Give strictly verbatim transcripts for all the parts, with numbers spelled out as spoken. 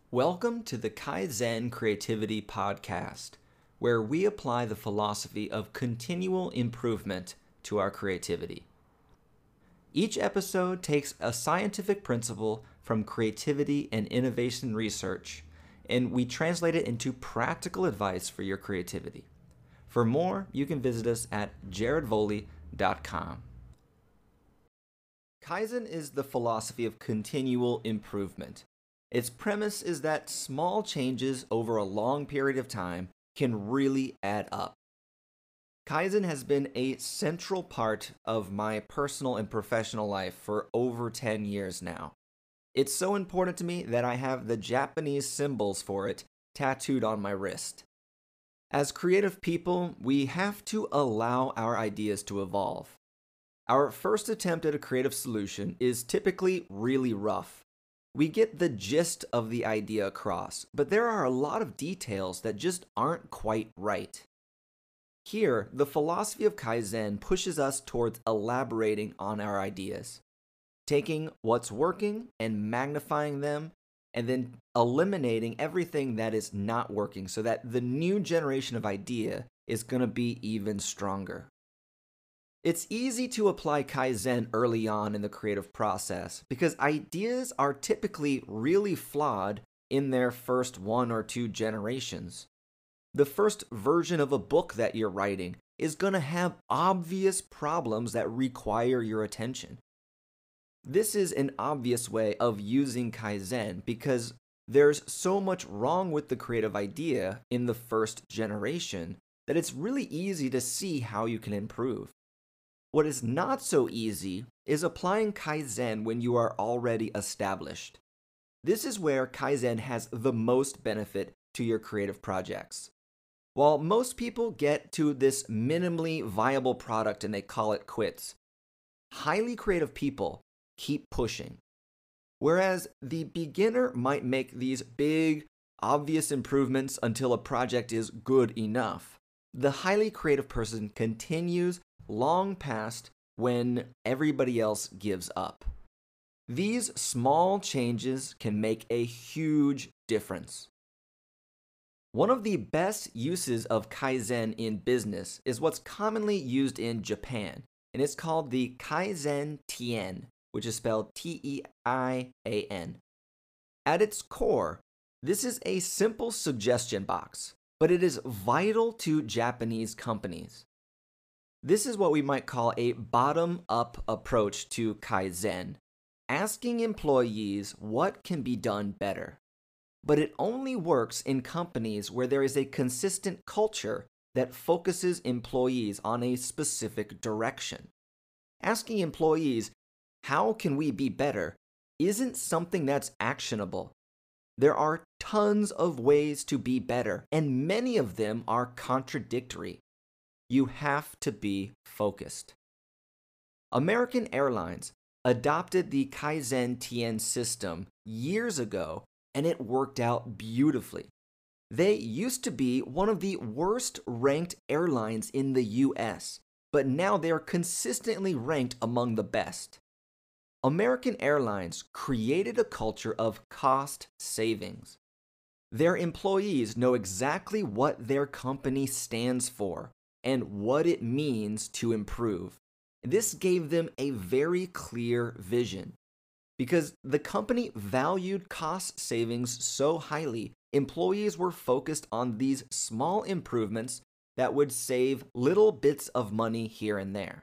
Welcome to the Kaizen Creativity Podcast, where we apply the philosophy of continual improvement to our creativity. Each episode takes a scientific principle from creativity and innovation research, and we translate it into practical advice for your creativity. For more, you can visit us at jared voley dot com. Kaizen is the philosophy of continual improvement. Its premise is that small changes over a long period of time can really add up. Kaizen has been a central part of my personal and professional life for over ten years now. It's so important to me that I have the Japanese symbols for it tattooed on my wrist. As creative people, we have to allow our ideas to evolve. Our first attempt at a creative solution is typically really rough. We get the gist of the idea across, but there are a lot of details that just aren't quite right. Here, the philosophy of Kaizen pushes us towards elaborating on our ideas, taking what's working and magnifying them, and then eliminating everything that is not working so that the new generation of idea is going to be even stronger. It's easy to apply Kaizen early on in the creative process because ideas are typically really flawed in their first one or two generations. The first version of a book that you're writing is going to have obvious problems that require your attention. This is an obvious way of using Kaizen because there's so much wrong with the creative idea in the first generation that it's really easy to see how you can improve. What is not so easy is applying Kaizen when you are already established. This is where Kaizen has the most benefit to your creative projects. While most people get to this minimally viable product and they call it quits, highly creative people keep pushing. Whereas the beginner might make these big, obvious improvements until a project is good enough, the highly creative person continues long past when everybody else gives up. These small changes can make a huge difference. One of the best uses of Kaizen in business is what's commonly used in Japan, and it's called the Kaizen Tien, which is spelled T E I A N. At its core, this is a simple suggestion box, but it is vital to Japanese companies. This is what we might call a bottom-up approach to Kaizen, asking employees what can be done better. But it only works in companies where there is a consistent culture that focuses employees on a specific direction. Asking employees, how can we be better, isn't something that's actionable. There are tons of ways to be better, and many of them are contradictory. You have to be focused. American Airlines adopted the Kaizen Tien system years ago, and it worked out beautifully. They used to be one of the worst ranked airlines in the U S, but now they are consistently ranked among the best. American Airlines created a culture of cost savings. Their employees know exactly what their company stands for and what it means to improve. This gave them a very clear vision. Because the company valued cost savings so highly, employees were focused on these small improvements that would save little bits of money here and there.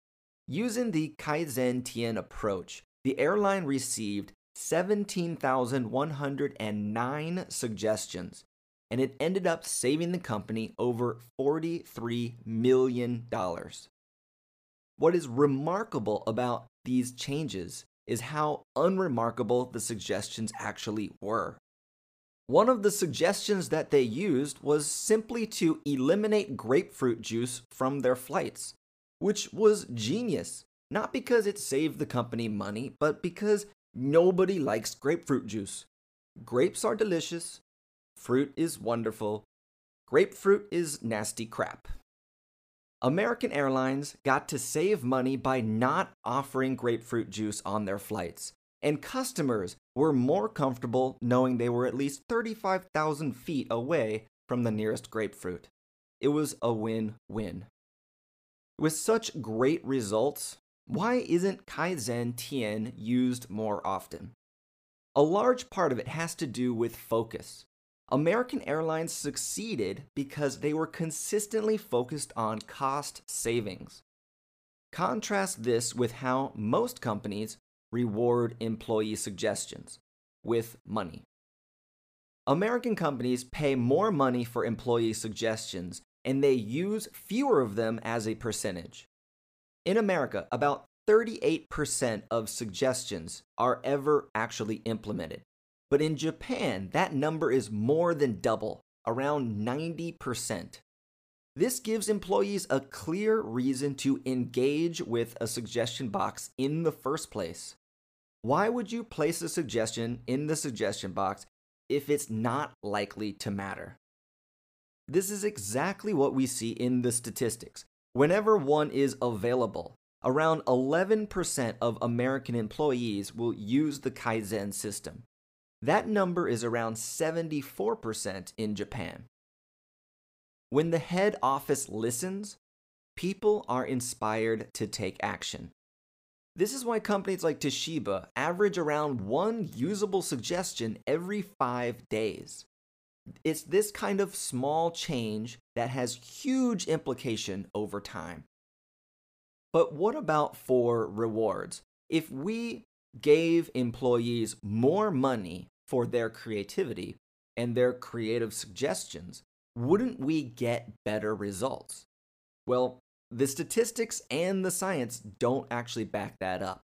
Using the Kaizen Tien approach, the airline received seventeen thousand one hundred nine suggestions, and it ended up saving the company over forty-three million dollars. What is remarkable about these changes is how unremarkable the suggestions actually were. One of the suggestions that they used was simply to eliminate grapefruit juice from their flights, which was genius, not because it saved the company money, but because nobody likes grapefruit juice. Grapes are delicious. Fruit is wonderful. Grapefruit is nasty crap. American Airlines got to save money by not offering grapefruit juice on their flights, and customers were more comfortable knowing they were at least thirty-five thousand feet away from the nearest grapefruit. It was a win-win. With such great results, why isn't Kaizen Tien used more often? A large part of it has to do with focus. American Airlines succeeded because they were consistently focused on cost savings. Contrast this with how most companies reward employee suggestions, with money. American companies pay more money for employee suggestions, and they use fewer of them as a percentage. In America, about thirty-eight percent of suggestions are ever actually implemented. But in Japan, that number is more than double, around ninety percent. This gives employees a clear reason to engage with a suggestion box in the first place. Why would you place a suggestion in the suggestion box if it's not likely to matter? This is exactly what we see in the statistics. Whenever one is available, around eleven percent of American employees will use the Kaizen system. That number is around seventy-four percent in Japan. When the head office listens, people are inspired to take action. This is why companies like Toshiba average around one usable suggestion every five days. It's this kind of small change that has huge implication over time. But what about for rewards? If we gave employees more money for their creativity and their creative suggestions, wouldn't we get better results? Well, the statistics and the science don't actually back that up.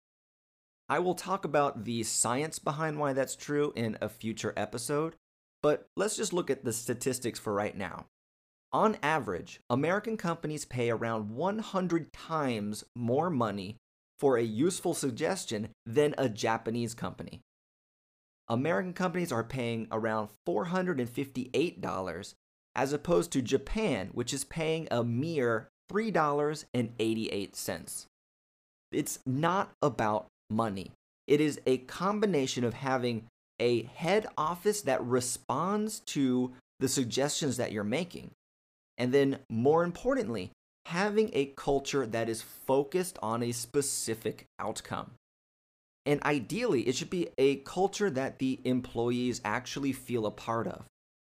I will talk about the science behind why that's true in a future episode, but let's just look at the statistics for right now. On average, American companies pay around one hundred times more money for a useful suggestion than a Japanese company. American companies are paying around four hundred fifty-eight dollars as opposed to Japan, which is paying a mere three dollars and eighty-eight cents. It's not about money. It is a combination of having a head office that responds to the suggestions that you're making, and then, more importantly, having a culture that is focused on a specific outcome. And ideally, it should be a culture that the employees actually feel a part of.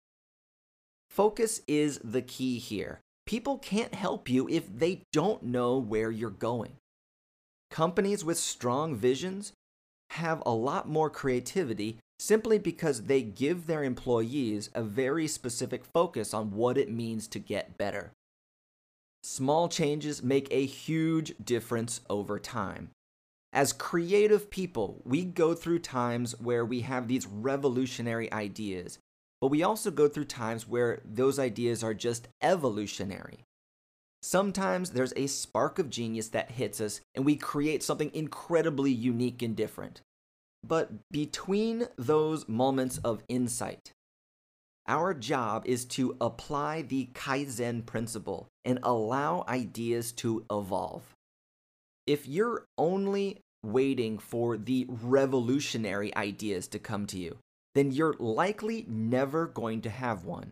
Focus is the key here. People can't help you if they don't know where you're going. Companies with strong visions have a lot more creativity simply because they give their employees a very specific focus on what it means to get better. Small changes make a huge difference over time. As creative people, we go through times where we have these revolutionary ideas, but we also go through times where those ideas are just evolutionary. Sometimes there's a spark of genius that hits us and we create something incredibly unique and different. But between those moments of insight, our job is to apply the Kaizen principle and allow ideas to evolve. If you're only waiting for the revolutionary ideas to come to you, then you're likely never going to have one.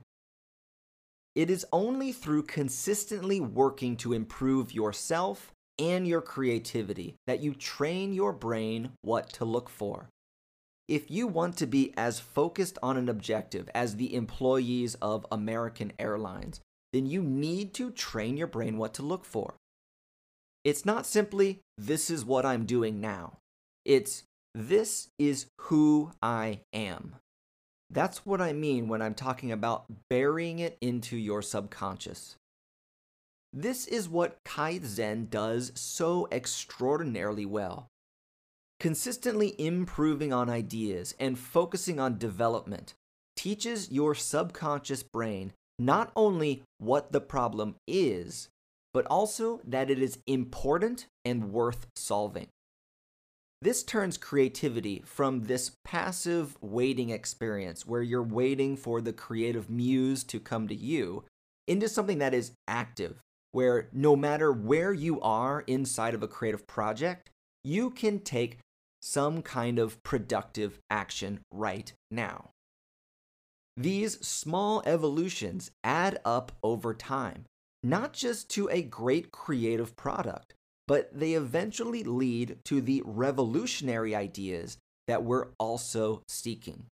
It is only through consistently working to improve yourself and your creativity that you train your brain what to look for. If you want to be as focused on an objective as the employees of American Airlines, then you need to train your brain what to look for. It's not simply, this is what I'm doing now. It's, this is who I am. That's what I mean when I'm talking about burying it into your subconscious. This is what Kaizen does so extraordinarily well. Consistently improving on ideas and focusing on development teaches your subconscious brain not only what the problem is, but also that it is important and worth solving. This turns creativity from this passive waiting experience where you're waiting for the creative muse to come to you into something that is active, where no matter where you are inside of a creative project, you can take some kind of productive action right now. These small evolutions add up over time, not just to a great creative product, but they eventually lead to the revolutionary ideas that we're also seeking.